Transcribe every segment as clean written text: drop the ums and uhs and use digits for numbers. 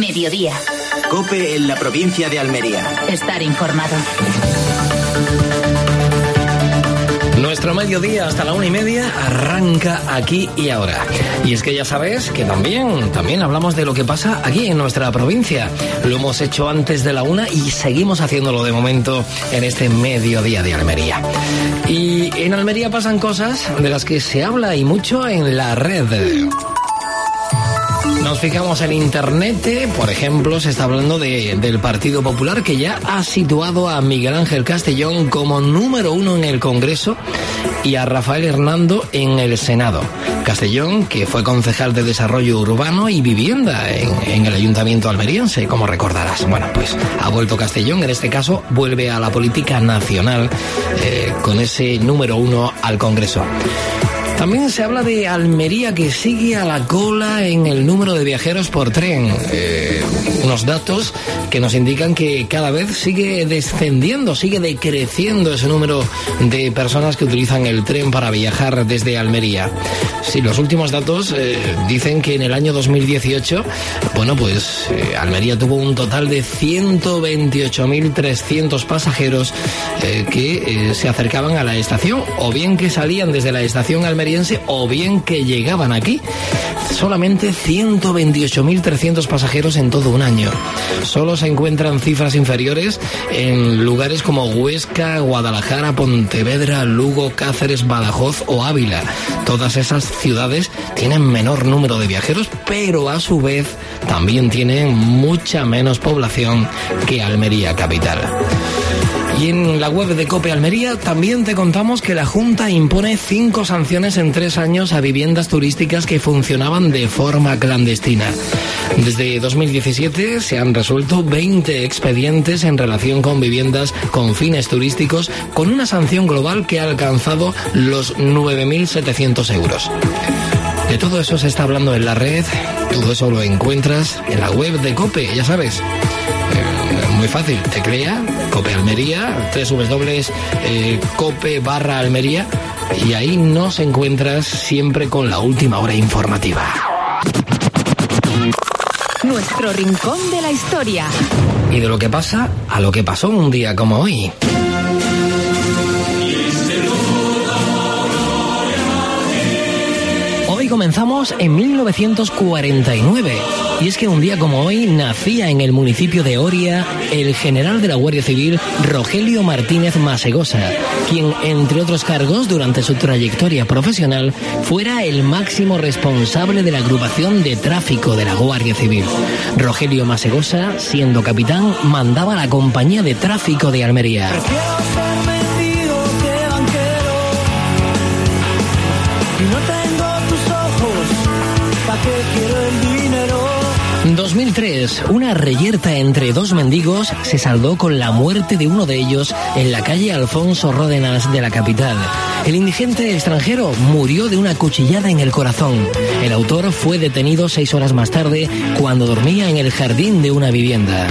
Mediodía. COPE en la provincia de Almería. Estar informado. Nuestro mediodía hasta la 1:30 arranca aquí y ahora. Y es que ya sabes que también hablamos de lo que pasa aquí en nuestra provincia. Lo hemos hecho antes de la 1 y seguimos haciéndolo de momento en este mediodía de Almería. Y en Almería pasan cosas de las que se habla y mucho en la red. Nos fijamos en internet, por ejemplo, se está hablando del Partido Popular, que ya ha situado a Miguel Ángel Castellón como número 1 en el Congreso y a Rafael Hernando en el Senado. Castellón, que fue concejal de Desarrollo Urbano y Vivienda en el Ayuntamiento almeriense, como recordarás. Bueno, pues ha vuelto Castellón, en este caso vuelve a la política nacional con ese número 1 al Congreso. También se habla de Almería, que sigue a la cola en el número de viajeros por tren. Unos datos que nos indican que cada vez sigue descendiendo, sigue decreciendo ese número de personas que utilizan el tren para viajar desde Almería. Sí, los últimos datos dicen que en el año 2018, Almería tuvo un total de 128.300 pasajeros que se acercaban a la estación, o bien que salían desde la estación almeriense, o bien que llegaban aquí. Solamente 128.300 pasajeros en todo un año. Solo se encuentran cifras inferiores en lugares como Huesca, Guadalajara, Pontevedra, Lugo, Cáceres, Badajoz o Ávila. Todas esas ciudades tienen menor número de viajeros, pero a su vez también tienen mucha menos población que Almería capital. Y en la web de COPE Almería también te contamos que la Junta impone 5 sanciones en 3 años a viviendas turísticas que funcionaban de forma clandestina. Desde 2017 se han resuelto 20 expedientes en relación con viviendas con fines turísticos, con una sanción global que ha alcanzado los 9.700 euros. De todo eso se está hablando en la red, todo eso lo encuentras en la web de COPE, ya sabes. Muy fácil, teclea COPE Almería, www.cope/Almería, y ahí nos encuentras siempre con la última hora informativa. Nuestro rincón de la historia. Y de lo que pasa a lo que pasó un día como hoy. Hoy comenzamos en 1949. Y es que un día como hoy nacía en el municipio de Oria el general de la Guardia Civil Rogelio Martínez Masegosa, quien, entre otros cargos, durante su trayectoria profesional, fuera el máximo responsable de la agrupación de tráfico de la Guardia Civil. Rogelio Masegosa, siendo capitán, mandaba la compañía de tráfico de Almería. 2003, una reyerta entre 2 mendigos se saldó con la muerte de uno de ellos en la calle Alfonso Ródenas de la capital. El indigente extranjero murió de una cuchillada en el corazón. El autor fue detenido 6 horas más tarde cuando dormía en el jardín de una vivienda.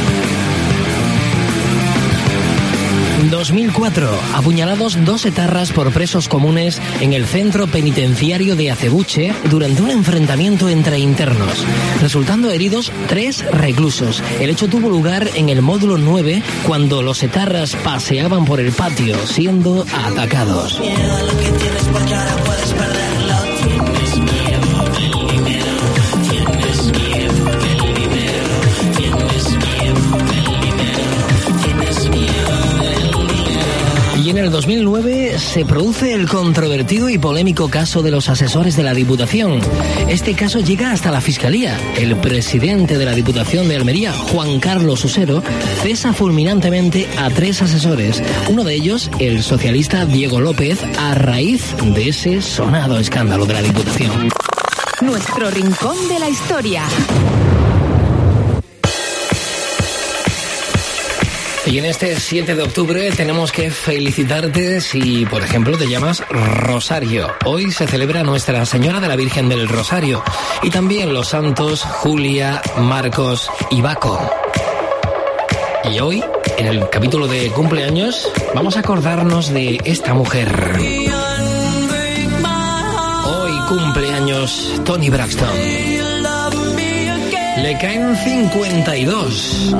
2004, apuñalados 2 etarras por presos comunes en el centro penitenciario de Acebuche durante un enfrentamiento entre internos, resultando heridos 3 reclusos. El hecho tuvo lugar en el módulo 9 cuando los etarras paseaban por el patio siendo atacados. Y en el 2009 se produce el controvertido y polémico caso de los asesores de la Diputación. Este caso llega hasta la Fiscalía. El presidente de la Diputación de Almería, Juan Carlos Usero, cesa fulminantemente a 3 asesores. Uno de ellos, el socialista Diego López, a raíz de ese sonado escándalo de la Diputación. Nuestro rincón de la historia. Y en este 7 de octubre tenemos que felicitarte si, por ejemplo, te llamas Rosario. Hoy se celebra Nuestra Señora de la Virgen del Rosario y también los santos Julia, Marcos y Baco. Y hoy, en el capítulo de cumpleaños, vamos a acordarnos de esta mujer. Hoy cumpleaños Toni Braxton. Le caen 52.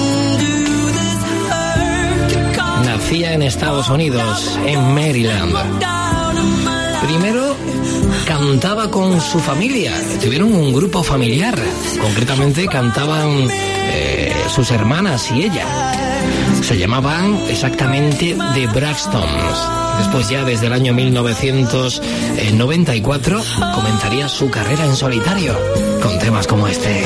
Nacía en Estados Unidos, en Maryland. Primero cantaba con su familia. Tuvieron un grupo familiar. Concretamente cantaban sus hermanas y ella. Se llamaban exactamente The Braxtons. Después ya desde el año 1994 comenzaría su carrera en solitario con temas como este.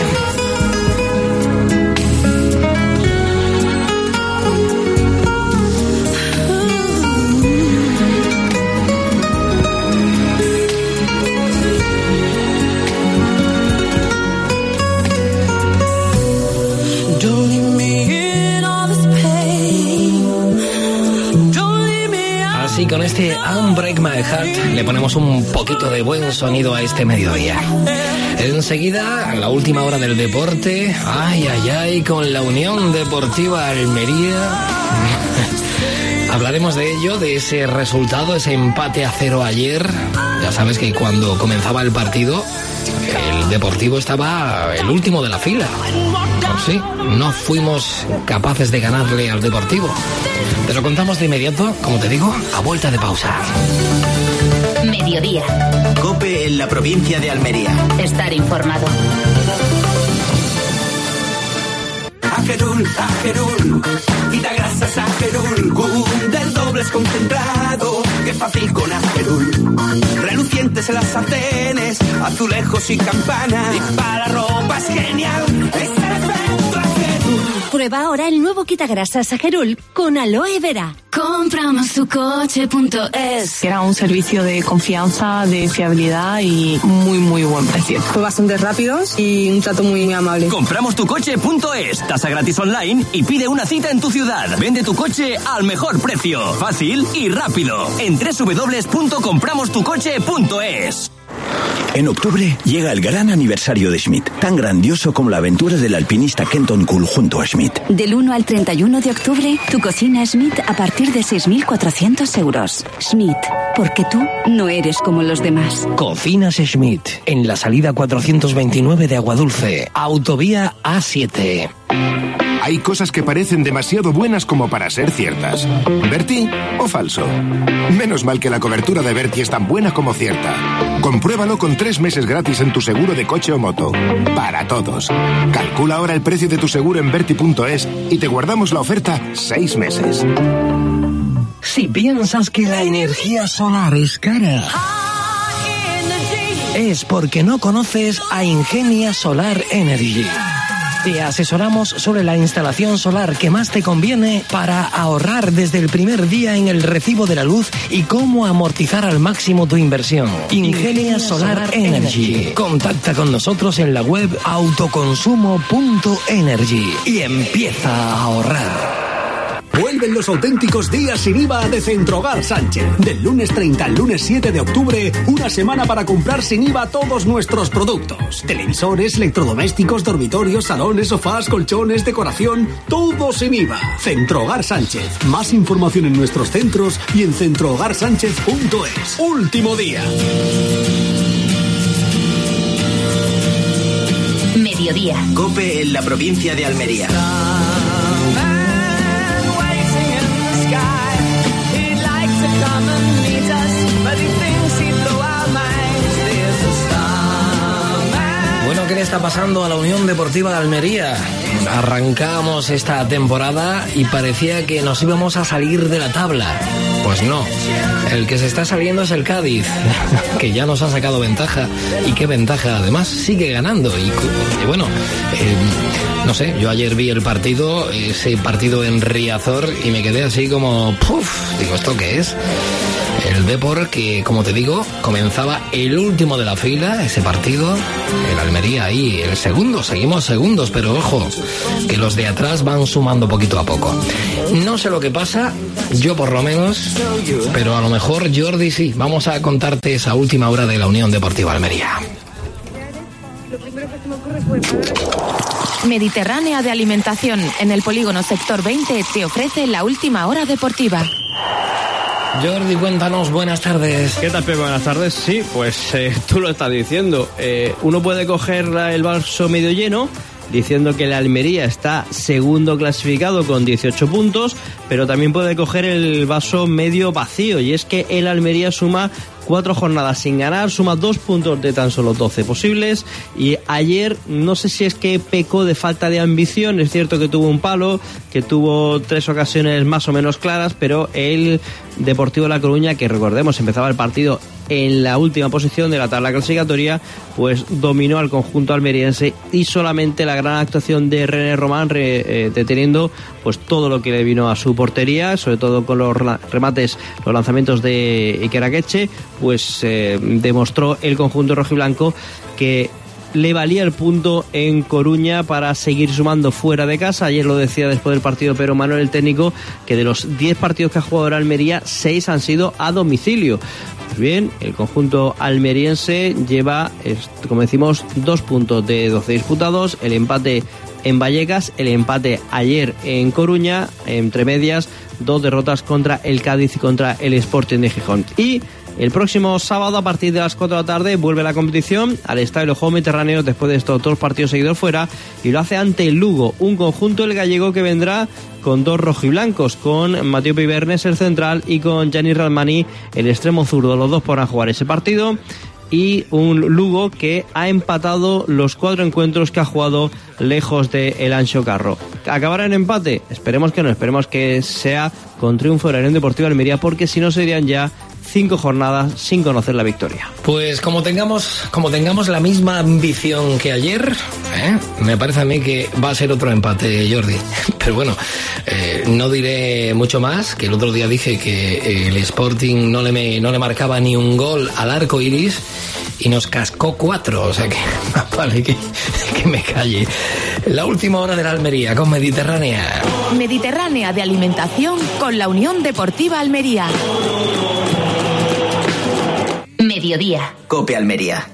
Y con este Unbreak My Heart le ponemos un poquito de buen sonido a este mediodía. Enseguida, la última hora del deporte. Ay, ay, ay, con la Unión Deportiva Almería. Hablaremos de ello, de ese resultado, ese empate a 0 ayer. Ya sabes que cuando comenzaba el partido, el Deportivo estaba el último de la fila. Sí, no fuimos capaces de ganarle al Deportivo. Te lo contamos de inmediato, como te digo, a vuelta de pausa. Mediodía. COPE en la provincia de Almería. Estar informado. Agerul, Agerul, quita grasas Agerul, del doble es concentrado, qué fácil con Agerul. Relucientes en las sartenes, azulejos y campanas, y para la ropa es genial, es el efecto Agerul. Prueba ahora el nuevo quitagrasas Agerul con aloe vera. Compramostucoche.es. Era un servicio de confianza, de fiabilidad y muy buen precio. Fue bastante rápidos y un trato muy amable. Compramostucoche.es. Tasa gratis online y pide una cita en tu ciudad. Vende tu coche al mejor precio. Fácil y rápido. En www.compramostucoche.es. En octubre llega el gran aniversario de Schmidt, tan grandioso como la aventura del alpinista Kenton Cool junto a Schmidt. Del 1 al 31 de octubre, tu cocina Schmidt a partir de 6.400 euros. Schmidt, porque tú no eres como los demás. Cocinas Schmidt, en la salida 429 de Aguadulce, autovía A7. Hay cosas que parecen demasiado buenas como para ser ciertas. ¿Berti o falso? Menos mal que la cobertura de Berti es tan buena como cierta. Compruébalo con 3 meses gratis en tu seguro de coche o moto. Para todos. Calcula ahora el precio de tu seguro en Berti.es y te guardamos la oferta 6 meses. Si piensas que la energía solar es cara, es porque no conoces a Ingenia Solar Energy. Te asesoramos sobre la instalación solar que más te conviene para ahorrar desde el primer día en el recibo de la luz y cómo amortizar al máximo tu inversión. Ingenia Solar Energy. Contacta con nosotros en la web autoconsumo.energy y empieza a ahorrar. Vuelven los auténticos días sin IVA de Centrogar Sánchez. Del lunes 30 al lunes 7 de octubre, una semana para comprar sin IVA todos nuestros productos. Televisores, electrodomésticos, dormitorios, salones, sofás, colchones, decoración, todo sin IVA. Centrogar Sánchez. Más información en nuestros centros y en centrogarsánchez.es. Último día. Mediodía. COPE en la provincia de Almería. Bueno, ¿qué le está pasando a la Unión Deportiva de Almería? Arrancamos esta temporada y parecía que nos íbamos a salir de la tabla. Pues no, el que se está saliendo es el Cádiz, que ya nos ha sacado ventaja. Y qué ventaja, además, sigue ganando. Y bueno, no sé, yo ayer vi el partido, ese partido en Riazor, y me quedé así como, digo, ¿esto qué es? El Depor, que como te digo, comenzaba el último de la fila, ese partido, el Almería ahí, el segundo, seguimos segundos, pero ojo, que los de atrás van sumando poquito a poco. No sé lo que pasa, yo por lo menos, pero a lo mejor Jordi sí. Vamos a contarte esa última hora de la Unión Deportiva Almería. Mediterránea de Alimentación, en el polígono Sector 20, te ofrece la última hora deportiva. Jordi, cuéntanos, buenas tardes. ¿Qué tal, Pepe? Buenas tardes. Sí, pues tú lo estás diciendo. Uno puede coger el vaso medio lleno, diciendo que el Almería está segundo clasificado con 18 puntos, pero también puede coger el vaso medio vacío, y es que el Almería suma 4 jornadas sin ganar, suma 2 puntos de tan solo 12 posibles, y ayer no sé si es que pecó de falta de ambición. Es cierto que tuvo un palo, que tuvo 3 ocasiones más o menos claras, pero el Deportivo La Coruña, que recordemos empezaba el partido en la última posición de la tabla clasificatoria, pues dominó al conjunto almeriense, y solamente la gran actuación de René Román deteniendo pues todo lo que le vino a su portería, sobre todo con los remates, los lanzamientos de Iker Akeche, pues demostró el conjunto rojiblanco que le valía el punto en Coruña para seguir sumando fuera de casa. Ayer lo decía después del partido Pedro Manuel, el técnico, que de los 10 partidos que ha jugado la Almería, 6 han sido a domicilio. Pues bien, el conjunto almeriense lleva, como decimos, 2 puntos de 12 disputados, el empate en Vallecas, el empate ayer en Coruña, entre medias 2 derrotas contra el Cádiz y contra el Sporting de Gijón. Y el próximo sábado, a partir de las 4 de la tarde, vuelve la competición al Estadio Los Juegos Mediterráneos después de estos 2 partidos seguidos fuera, y lo hace ante el Lugo, un conjunto el gallego que vendrá con 2 rojiblancos, con Mateo Pibernes, el central, y con Gianni Ralmani, el extremo zurdo. Los dos podrán jugar ese partido, y un Lugo que ha empatado los 4 encuentros que ha jugado lejos de el Anxo Carro. ¿Acabará en empate? Esperemos que no, esperemos que sea con triunfo de la Unión Deportiva Almería, porque si no serían ya 5 jornadas sin conocer la victoria. Pues como tengamos la misma ambición que ayer, me parece a mí que va a ser otro empate, Jordi. Pero bueno, no diré mucho más, que el otro día dije que el Sporting no le marcaba ni un gol al arco iris y nos cascó 4, o sea que vale que me calle. La última hora de la Almería con Mediterránea. Mediterránea de alimentación con la Unión Deportiva Almería. Mediodía. COPE Almería.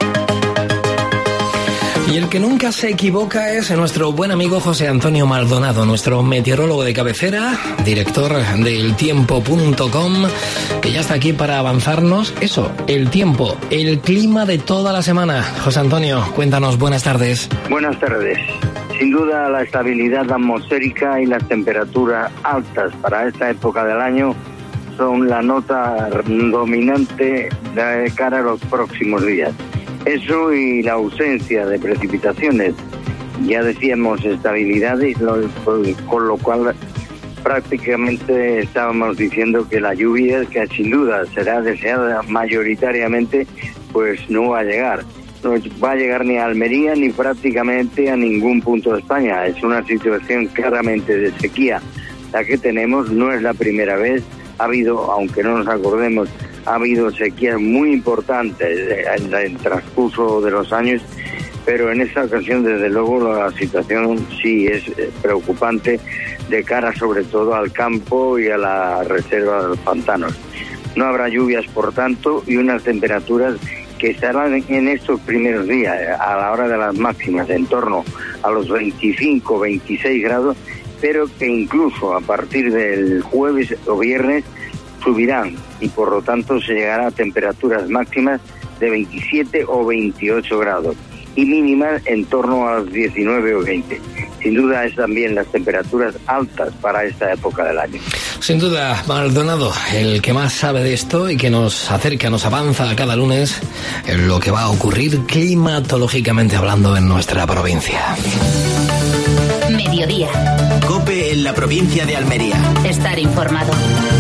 Y el que nunca se equivoca es nuestro buen amigo José Antonio Maldonado, nuestro meteorólogo de cabecera, director de eltiempo.com, que ya está aquí para avanzarnos eso, el tiempo, el clima de toda la semana. José Antonio, cuéntanos, buenas tardes. Buenas tardes. Sin duda, la estabilidad atmosférica y las temperaturas altas para esta época del año son la nota dominante de cara a los próximos días. Eso y la ausencia de precipitaciones. Ya decíamos estabilidad, y con lo cual prácticamente estábamos diciendo que la lluvia, que sin duda será deseada mayoritariamente, pues no va a llegar. No va a llegar ni a Almería ni prácticamente a ningún punto de España. Es una situación claramente de sequía la que tenemos, no es la primera vez. Ha habido, aunque no nos acordemos, ha habido sequías muy importantes en el transcurso de los años, pero en esta ocasión, desde luego, la situación sí es preocupante de cara sobre todo al campo y a la reserva de los pantanos. No habrá lluvias, por tanto, y unas temperaturas que estarán en estos primeros días, a la hora de las máximas, en torno a los 25, 26 grados, pero que incluso a partir del jueves o viernes subirán, y por lo tanto se llegará a temperaturas máximas de 27 o 28 grados y mínimas en torno a los 19 o 20. Sin duda es también las temperaturas altas para esta época del año. Sin duda, Maldonado, el que más sabe de esto y que nos acerca, nos avanza cada lunes en lo que va a ocurrir climatológicamente hablando en nuestra provincia. Mediodía. COPE en la provincia de Almería. Estar informado.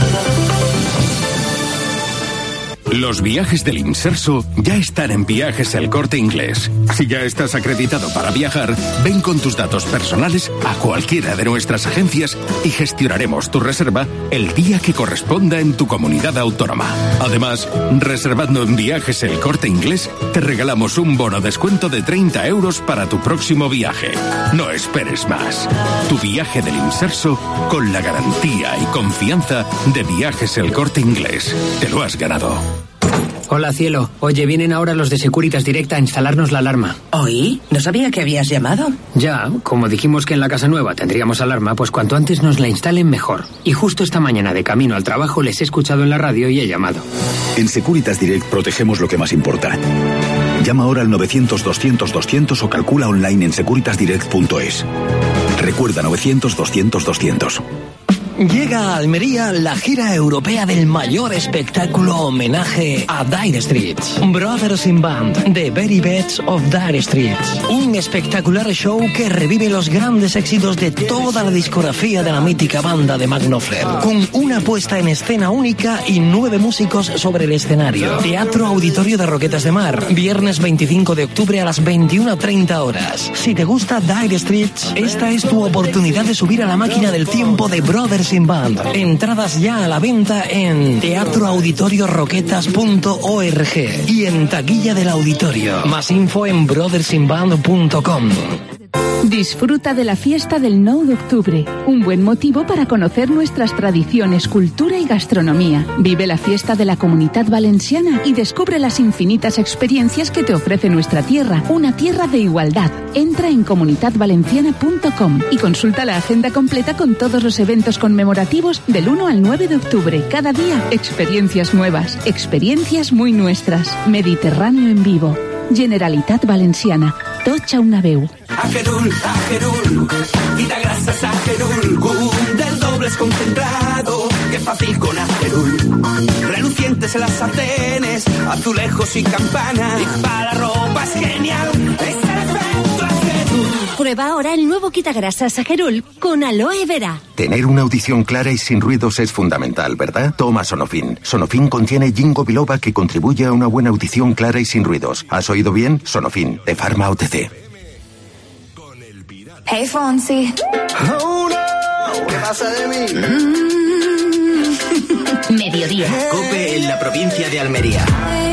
Los viajes del Inserso ya están en Viajes El Corte Inglés. Si ya estás acreditado para viajar, ven con tus datos personales a cualquiera de nuestras agencias y gestionaremos tu reserva el día que corresponda en tu comunidad autónoma. Además, reservando en Viajes El Corte Inglés, te regalamos un bono descuento de 30 euros para tu próximo viaje. No esperes más. Tu viaje del Inserso con la garantía y confianza de Viajes El Corte Inglés. Te lo has ganado. Hola, cielo. Oye, vienen ahora los de Securitas Direct a instalarnos la alarma. ¿Oí? No sabía que habías llamado. Ya, como dijimos que en la casa nueva tendríamos alarma, pues cuanto antes nos la instalen mejor. Y justo esta mañana de camino al trabajo les he escuchado en la radio y he llamado. En Securitas Direct protegemos lo que más importa. Llama ahora al 900-200-200 o calcula online en securitasdirect.es. Recuerda 900-200-200. Llega a Almería la gira europea del mayor espectáculo homenaje a Dire Straits. Brothers in Band, The Very Best of Dire Straits. Un espectacular show que revive los grandes éxitos de toda la discografía de la mítica banda de Mark Knopfler. Con una puesta en escena única y 9 músicos sobre el escenario. Teatro Auditorio de Roquetas de Mar. Viernes 25 de octubre a las 21:30 horas. Si te gusta Dire Straits, esta es tu oportunidad de subir a la máquina del tiempo de Brothers in Band. Entradas ya a la venta en teatroauditorioroquetas.org y en taquilla del auditorio. Más info en brothersinband.com. Disfruta de la fiesta del 9 de octubre, un buen motivo para conocer nuestras tradiciones, cultura y gastronomía. Vive la fiesta de la Comunitat Valenciana y descubre las infinitas experiencias que te ofrece nuestra tierra, una tierra de igualdad. Entra en comunitatvalenciana.com y consulta la agenda completa con todos los eventos conmemorativos del 1 al 9 de octubre. Cada día, experiencias nuevas, experiencias muy nuestras. Mediterráneo en vivo. Generalitat Valenciana. Tocha una veu. Ajerul, quita grasas Ajerul, del doble es concentrado, qué fácil con Ajerul. Relucientes en las sartenes, azulejos y campanas, y para la ropa es genial, es el efecto Ajerul. Prueba ahora el nuevo quitagrasas Ajerul con aloe vera. Tener una audición clara y sin ruidos es fundamental, ¿verdad? Toma Sonofin. Sonofin contiene ginkgo biloba que contribuye a una buena audición clara y sin ruidos. ¿Has oído bien? Sonofin, de Pharma OTC. Hey, Fonsi. Oh, no. ¿Qué pasa de mí? Mediodía. COPE en la provincia de Almería.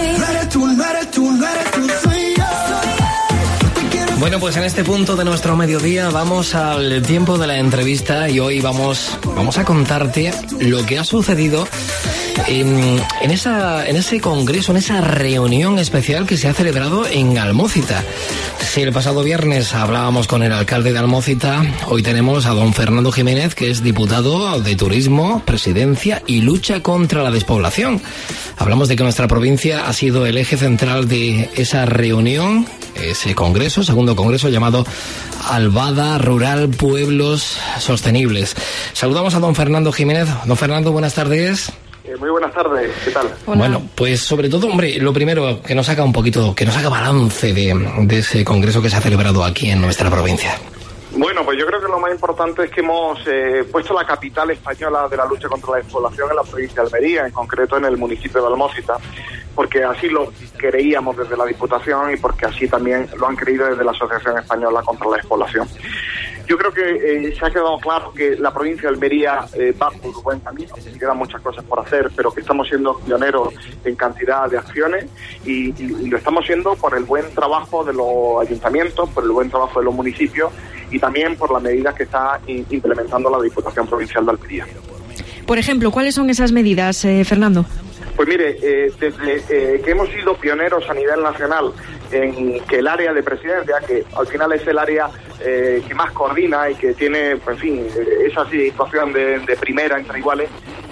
Bueno, pues en este punto de nuestro mediodía vamos al tiempo de la entrevista y hoy vamos a contarte lo que ha sucedido en ese congreso, en esa reunión especial que se ha celebrado en Almócita. Si el pasado viernes hablábamos con el alcalde de Almócita, hoy tenemos a don Fernando Jiménez, que es diputado de Turismo, Presidencia y Lucha contra la Despoblación. Hablamos de que nuestra provincia ha sido el eje central de esa reunión, ese congreso, segundo congreso llamado Albada Rural Pueblos Sostenibles. Saludamos a don Fernando Jiménez. Don Fernando, buenas tardes. Muy buenas tardes, ¿qué tal? Hola. Bueno, pues sobre todo, hombre, lo primero, que nos haga balance de ese congreso que se ha celebrado aquí en nuestra provincia. Bueno, pues yo creo que lo más importante es que hemos puesto la capital española de la lucha contra la despoblación en la provincia de Almería, en concreto en el municipio de Almócita, porque así lo creíamos desde la Diputación y porque así también lo han creído desde la Asociación Española contra la Despoblación. Yo creo que se ha quedado claro que la provincia de Almería va por buen camino, que quedan muchas cosas por hacer, pero que estamos siendo pioneros en cantidad de acciones y lo estamos siendo por el buen trabajo de los ayuntamientos, por el buen trabajo de los municipios y también por las medidas que está implementando la Diputación Provincial de Almería. Por ejemplo, ¿cuáles son esas medidas, Fernando? Pues mire, desde que hemos sido pioneros a nivel nacional en que el área de presidencia, que al final es el área que más coordina y que tiene, en fin, esa situación de primera entre iguales,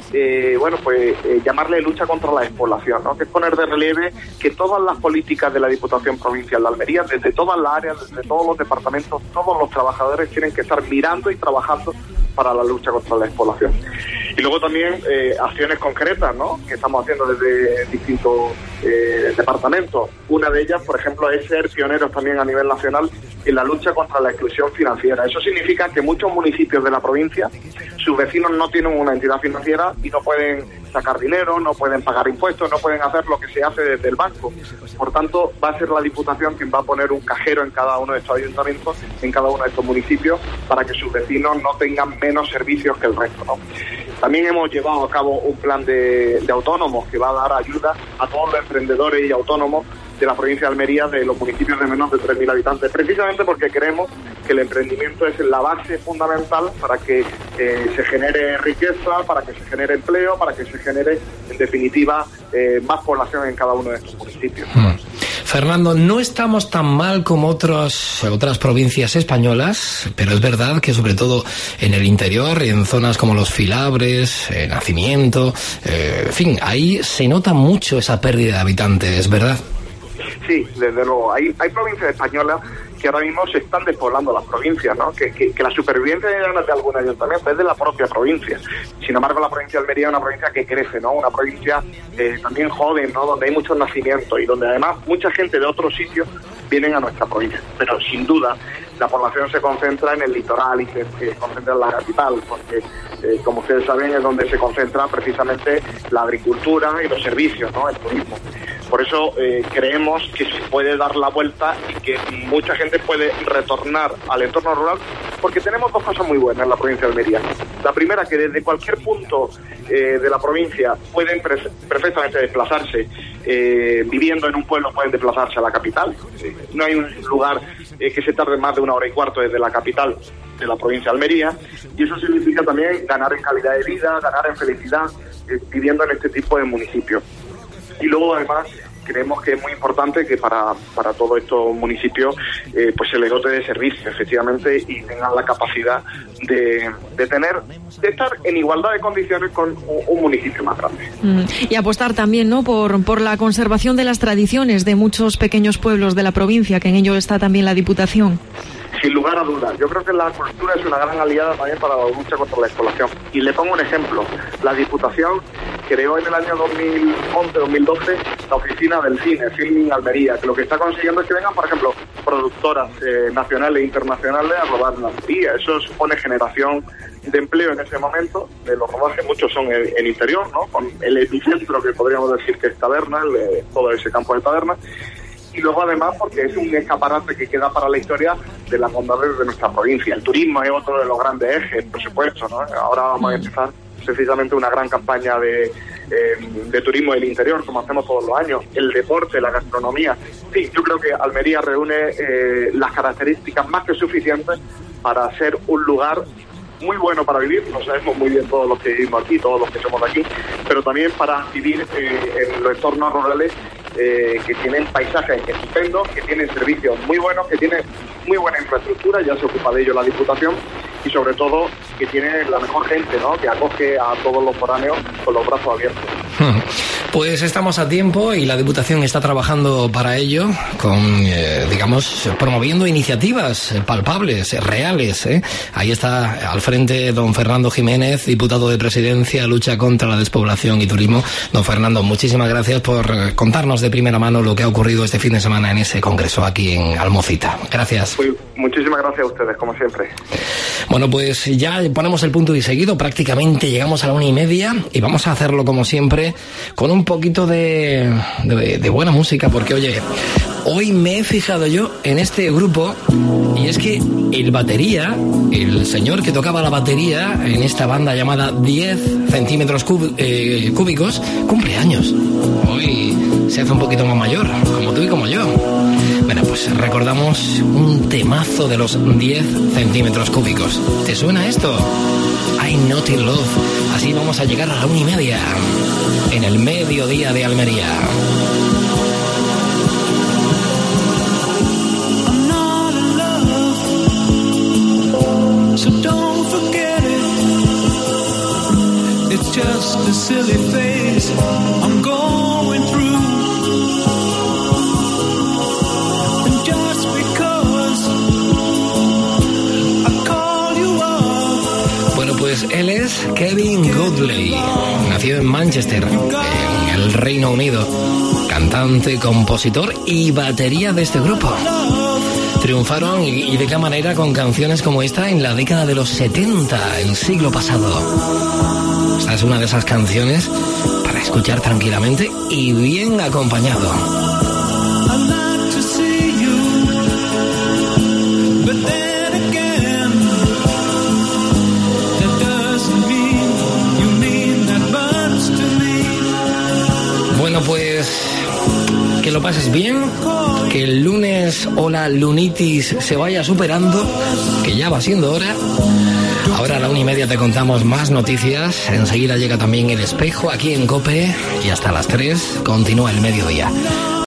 llamarle lucha contra la despoblación, ¿no? Que es poner de relieve que todas las políticas de la Diputación Provincial de Almería, desde todas las áreas, desde todos los departamentos, todos los trabajadores tienen que estar mirando y trabajando para la lucha contra la despoblación. Y luego también acciones concretas, ¿no?, que estamos haciendo desde distintos departamentos. Una de ellas, por ejemplo, es ser pioneros también a nivel nacional en la lucha contra la exclusión financiera. Eso significa que muchos municipios de la provincia, sus vecinos no tienen una entidad financiera y no pueden sacar dinero, no pueden pagar impuestos, no pueden hacer lo que se hace desde el banco. Por tanto, va a ser la Diputación quien va a poner un cajero en cada uno de estos ayuntamientos, en cada uno de estos municipios, para que sus vecinos no tengan menos servicios que el resto, ¿no? También hemos llevado a cabo un plan de autónomos que va a dar ayuda a todos los emprendedores y autónomos de la provincia de Almería, de los municipios de menos de 3.000 habitantes, precisamente porque creemos que el emprendimiento es la base fundamental para que se genere riqueza, para que se genere empleo, para que se genere, en definitiva, más población en cada uno de estos municipios. Fernando, no estamos tan mal como otras provincias españolas, pero es verdad que sobre todo en el interior, en zonas como los Filabres, Nacimiento, en fin, ahí se nota mucho esa pérdida de habitantes, ¿verdad? Sí, desde luego. Hay provincias españolas que ahora mismo se están despoblando las provincias, ¿no? Que la supervivencia no es de algún ayuntamiento, es de la propia provincia. Sin embargo, la provincia de Almería es una provincia que crece, ¿no? Una provincia también joven, ¿no? Donde hay muchos nacimientos y donde además mucha gente de otros sitios vienen a nuestra provincia. Pero sin duda, la población se concentra en el litoral y se concentra en la capital, porque, como ustedes saben, es donde se concentra precisamente la agricultura y los servicios, ¿no? El turismo. Por eso creemos que se puede dar la vuelta y que mucha gente puede retornar al entorno rural, porque tenemos dos cosas muy buenas en la provincia de Almería. La primera, que desde cualquier punto de la provincia pueden perfectamente desplazarse, viviendo en un pueblo pueden desplazarse a la capital. No hay un lugar que se tarde más de 1 hora y cuarto desde la capital de la provincia de Almería, y eso significa también ganar en calidad de vida, ganar en felicidad, viviendo en este tipo de municipios. Y luego, además, creemos que es muy importante que para todos estos municipios pues se les dote de servicios, efectivamente, y tengan la capacidad de estar en igualdad de condiciones con un municipio más grande. Y apostar también, ¿no?, por la conservación de las tradiciones de muchos pequeños pueblos de la provincia, que en ello está también la Diputación. Sin lugar a dudas. Yo creo que la cultura es una gran aliada también para la lucha contra la despoblación. Y le pongo un ejemplo. La Diputación creó en el año 2011-2012 la oficina del cine, Filming Almería, que lo que está consiguiendo es que vengan, por ejemplo, productoras nacionales e internacionales a rodar en Almería. Eso supone generación de empleo en ese momento. De los rodajes, muchos son en interior, ¿no? Con el epicentro que podríamos decir que es Taberna, todo ese campo de Taberna. Y luego, además, porque es un escaparate que queda para la historia de las bondades de nuestra provincia. El turismo es otro de los grandes ejes, por supuesto, ¿no? Ahora vamos a empezar precisamente una gran campaña de turismo del interior, como hacemos todos los años. El deporte, la gastronomía. Sí, yo creo que Almería reúne las características más que suficientes para ser un lugar muy bueno para vivir. Lo sabemos muy bien todos los que vivimos aquí, todos los que somos de aquí, pero también para vivir en los entornos rurales que tienen paisajes estupendos, que tienen servicios muy buenos, que tienen muy buena infraestructura, ya se ocupa de ello la Diputación, y sobre todo que tiene la mejor gente, ¿no?, que acoge a todos los foráneos con los brazos abiertos. Pues estamos a tiempo y la Diputación está trabajando para ello, con, digamos, promoviendo iniciativas palpables, reales. Ahí está al frente don Fernando Jiménez, diputado de Presidencia, lucha contra la despoblación y turismo. Don Fernando, muchísimas gracias por contarnos de primera mano lo que ha ocurrido este fin de semana en ese congreso aquí en Almocita. Gracias. Pues, muchísimas gracias a ustedes, como siempre. Bueno, pues ya ponemos el punto y seguido, prácticamente llegamos a la 1:30 y vamos a hacerlo como siempre con un poquito de buena música, porque oye, hoy me he fijado yo en este grupo y es que el batería, el señor que tocaba la batería en esta banda llamada 10 centímetros cúbicos, cumple años. Hoy se hace un poquito más mayor, como tú y como yo. Bueno, pues recordamos un temazo de los 10 centímetros cúbicos. ¿Te suena esto? I'm Not in Love. Así vamos a llegar a la 1:30 en el mediodía de Almería. I'm not in love, so don't forget it. It's just a silly phase I'm going through. Pues él es Kevin Godley, nacido en Manchester, en el Reino Unido, cantante, compositor y batería de este grupo. Triunfaron y de qué manera con canciones como esta en la década de los 70, el siglo pasado. Esta es una de esas canciones para escuchar tranquilamente y bien acompañado. Bueno, pues que lo pases bien, que el lunes o la lunitis se vaya superando, que ya va siendo hora. Ahora a la 1:30 te contamos más noticias. Enseguida llega también El Espejo aquí en COPE y hasta las 3 continúa el mediodía.